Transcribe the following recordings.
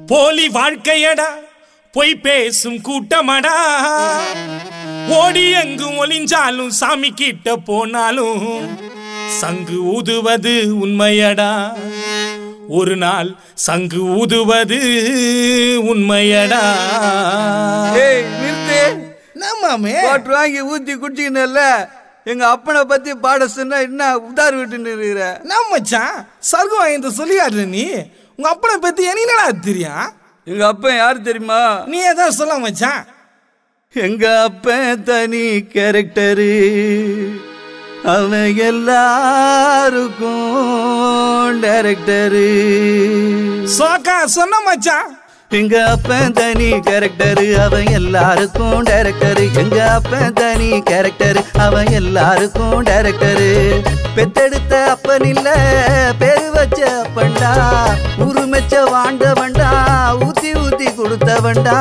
போலி வாழ்க்கையடா பொய் பேசும் கூட்டமடா ஓடி எங்கும் ஒளிஞ்சாலும் சாமி கிட்ட போனாலும் சங்கு ஊதுவது உண்மையடா ஒரு நாள் சங்கு ஊதுவது உண்மையடா. நிறுத்து நம்மாமே வாட்டர் வாங்கி ஊத்தி குடிச்சிக்கணும்ல. எங்க அப்பனை பத்தி பாட சொன்னா என்ன உதார் விட்டுன்னு இருக்கிற? நம்ம மச்சான் சர்க்கம் வாங்கி சொல்லியாடுற நீ. உங்க அப்பனை பத்தி என்னடா தெரியும்? எங்க அப்பன் யாரு தெரியுமா? நீ ஏதான் சொல்ல மச்சான். எங்க அப்பன் தனி கேரக்டரு, அவன் எல்லாருக்கும் டைரக்டரு. சோக்கா சொன்ன மச்சான். எங்க அப்பன் தனி கேரக்டரு, அவன் எல்லாருக்கும் டைரக்டரு. எங்க அப்பன் தனி கேரக்டரு, அவன் எல்லாருக்கும் டைரக்டரு. பெத்தெடுத்த அப்பன் இல்ல பேரு வச்ச அப்பன்டா, உருமெச்ச வாண்டவன்டா, ஊத்தி ஊத்தி கொடுத்தவன்டா,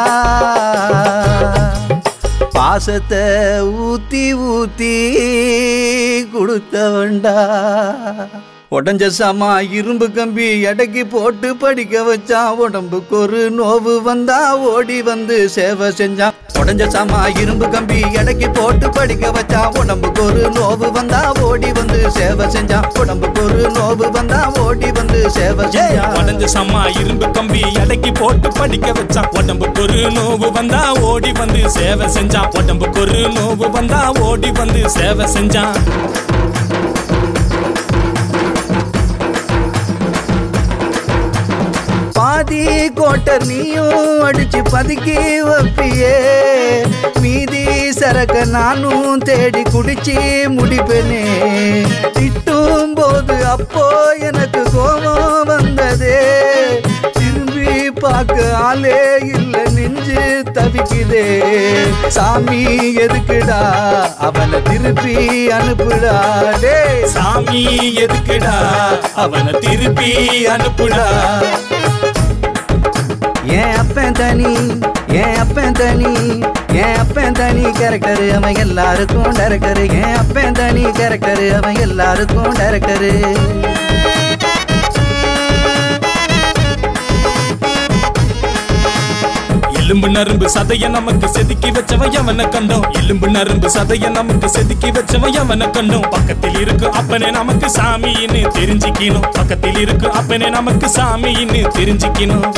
பாசத்தை ஊத்தி ஊத்தி கொடுத்தவன்டா. உடஞ்ச சாமா இரும்பு கம்பி எடைக்கு போட்டு படிக்க வச்சான், உடம்புக்கு ஒரு நோவு வந்தா ஓடி வந்து சேவை செஞ்சான். உடஞ்ச சாமா இரும்பு கம்பி எடைக்கு போட்டு படிக்க வச்சான், உடம்புக்கு ஒரு நோவு வந்தா ஓடி வந்து சேவை செஞ்சான், உடம்புக்கு ஒரு நோவு வந்தா ஓடி வந்து சேவை செஞ்சான். உடஞ்ச சாமா இரும்பு கம்பி எடைக்கு போட்டு படிக்க வச்சான், உடம்புக்கு ஒரு நோவு வந்தா ஓடி வந்து சேவை செஞ்சான், உடம்புக்கு ஒரு நோவு வந்தா ஓடி வந்து சேவை செஞ்சான். பாதி கோட்டர் நீயும் அடிச்சு பதுக்கி வைப்பியே, மீதி சரக்க நானும் தேடி குடிச்சு முடிப்பேனே. திட்டும் போது அப்போ எனக்கு கோபம் வந்ததே, திரும்பி பார்க்க ஆளே இல்ல நெஞ்சு தவிக்குதே. சாமி எதுக்குடா அவனை திருப்பி அனுப்புடா, டே சாமி எதுக்குடா அவனை திருப்பி அனுப்புடா. ஏன் அப்பன் தனி, ஏன் அப்பன் தனி, ஏன் அப்பன் தனி கேரக்டரு, அவன் எல்லாருக்கும் டைரக்டரு. ஏன் அப்பன் தனி கேரக்டரு, அவன் எல்லாருக்கும் டைரக்டரு. எலும்பு நரும்பு சதைய நமக்கு செதுக்கி வச்சவன் எவனை கண்டோம், எலும்பு நரும்பு சதைய நமக்கு செதுக்கி வச்சவன் எவனை கண்டோம். பக்கத்தில் இருக்கு அப்பனே நமக்கு சாமின்னு தெரிஞ்சுக்கணும், பக்கத்தில் இருக்கு அப்பனே நமக்கு சாமின்னு தெரிஞ்சுக்கணும்.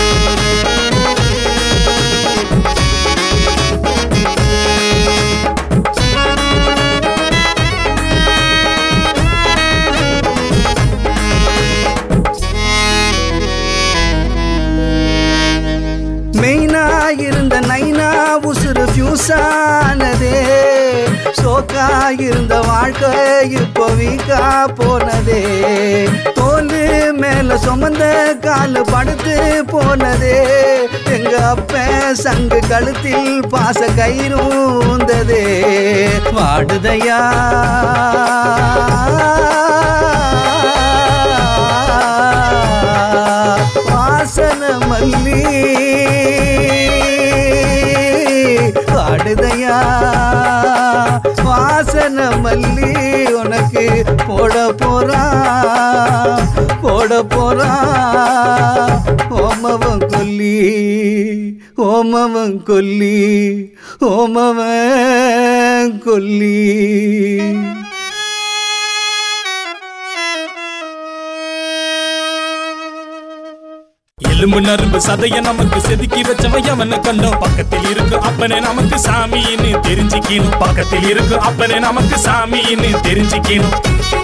மெயினா இருந்த நைனா உசுறு ஃபியூஸானதே, சோக்கா இருந்த வாழ்க்கை இப்போ வீக்கா போனதே. தோலு மேல சுமந்த காலு படுத்து போனதே, எங்க அப்பன் சங்கு கழுத்தில் பாச கயிறும் ஊந்ததே. வாடுதையா வாசன மல்லி, வாடுதையா வாசன மல்லி, உனக்கு போட போறா போட போறா ஓமவன் கொல்லி, ஓமவன் கொல்லி, ஓமவன் கொல்லி. எலும்பு நரும்பு சதைய நமக்கு செதுக்கி வச்சவன் எவனை கண்டோம், பக்கத்தில் இருக்கு அப்பனே நமக்கு சாமின்னு தெரிஞ்சுக்கணும், பக்கத்தில் இருக்கு அப்பனே நமக்கு சாமின்னு தெரிஞ்சுக்கணும்.